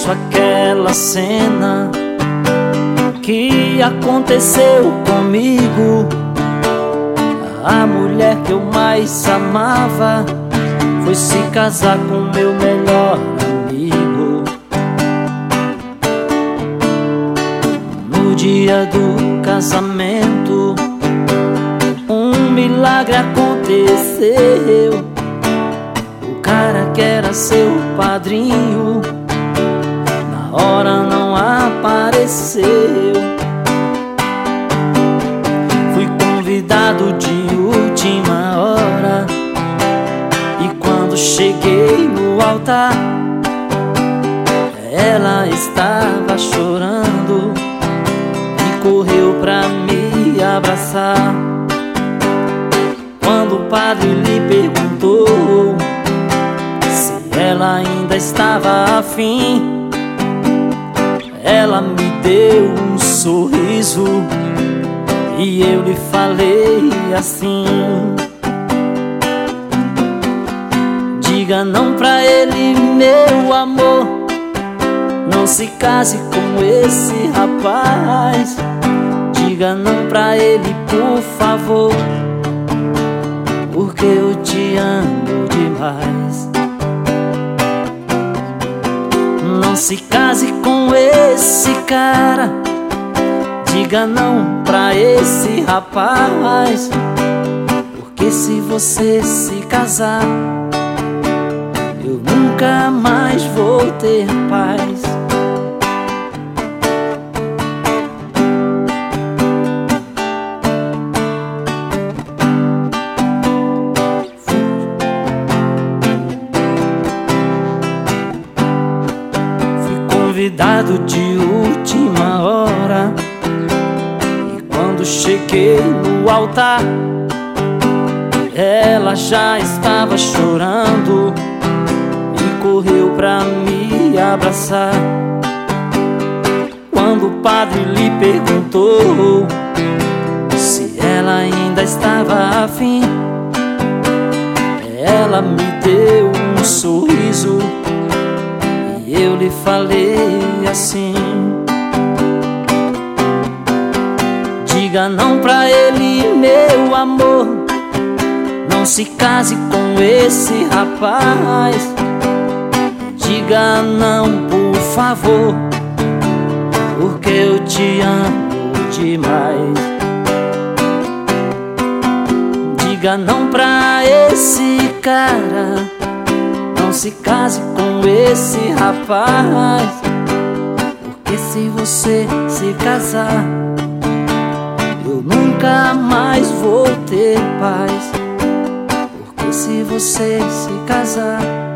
penso aquela cena que aconteceu comigo. A mulher que eu mais amava foi se casar com meu melhor amigo. No dia do casamento, um milagre aconteceu. O cara que era seu padrinho na hora não apareceu. Fui convidado de última hora e quando cheguei no altar, ela estava chorando e correu pra me abraçar. Quando o padre lhe perguntou se ela ainda estava afim, ela me deu um sorriso e eu lhe falei assim: diga não pra ele, meu amor, não se case com esse rapaz. Diga não pra ele, por favor, porque eu te amo demais. Não se case com esse cara, diga não pra esse rapaz, porque se você se casar, eu nunca mais vou ter paz. Convidado de última hora e quando cheguei no altar, ela já estava chorando e correu pra me abraçar. Quando o padre lhe perguntou se ela ainda estava afim, ela me deu um sorriso e eu lhe falei assim: diga não pra ele, meu amor, não se case com esse rapaz. Diga não, por favor, porque eu te amo demais. Diga não pra esse cara, não se case com esse rapaz, porque se você se casar, eu nunca mais vou ter paz. Porque se você se casar,